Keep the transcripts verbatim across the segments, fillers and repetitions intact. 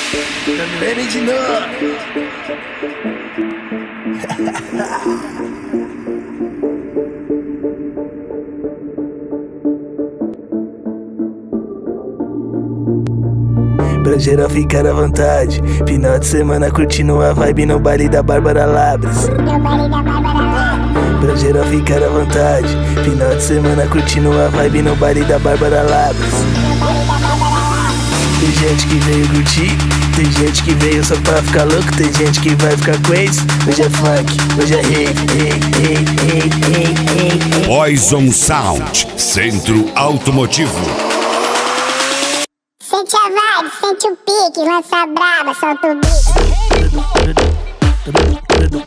Não me lembre de novo. Pra geral ficar à vontade, final de semana curtindo a vibe no baile da Bárbara Labres. No baile da Bárbara Labres. Pra geral ficar à vontade, final de semana curtindo a vibe no baile da Bárbara Labres. No baile da Bárbara Labres. Tem gente que veio curtir, tem gente que veio só pra ficar louco, tem gente que vai ficar crazy. Hoje é funk, hoje é rave, rave, rave, rave, rave, rave. Poison Sound, Centro Automotivo. Sente a vibe, sente o pique, lança a braba, solta o beat. Solta o beat. Solta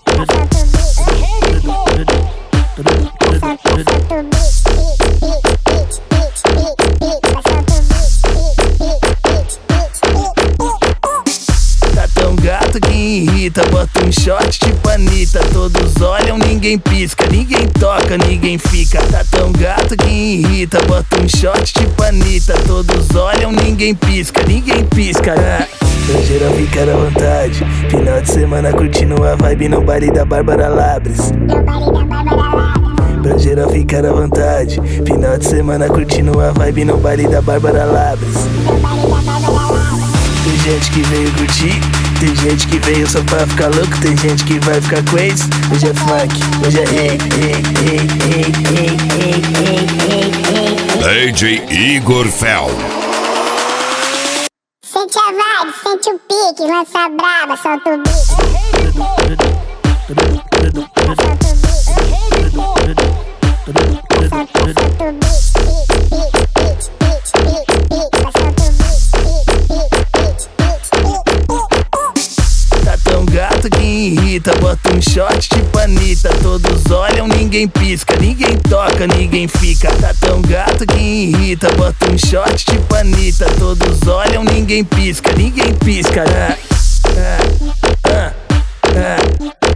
o beat, beat, beat, beat, beat, beat, beat. Solta o beat, beat, beat, beat. Tá tão gato que irrita, bota um shot tipo Anitta. Todos olham, ninguém pisca, ninguém toca, ninguém fica. Tá tão gato que irrita, bota um shot tipo Anitta. Todos olham, ninguém pisca, ninguém pisca. Ah. Pra geral ficar à vontade, final de semana curtindo a vibe no baile da Bárbara Labres. No baile da Bárbara Labres. Pra geral ficar à vontade, final de semana curtindo a vibe no baile da Bárbara Labres. No baile da Bárbara Labres. Tem gente que veio curtir, tem gente que veio só pra ficar louco, tem gente que vai ficar crazy. Hoje é funk, hoje é rave, rave, rave, rave, rave, rave, rave. D J Igor Fel. Sente a vibe, sente o pique, lança a braba, solta o beat. Solta o beat. Solta o beat, beat, beat, beat, beat, beat, beat. Solta o beat, beat, beat, beat, beat. Tá tão gato que irrita, bota um shot tipo Anitta. Todos olham, ninguém pisca, ninguém toca, ninguém fica. Tá tão gato que irrita, bota um shot tipo Anitta. Todos olham, ninguém pisca, ninguém pisca. Ah, ah, ah, ah.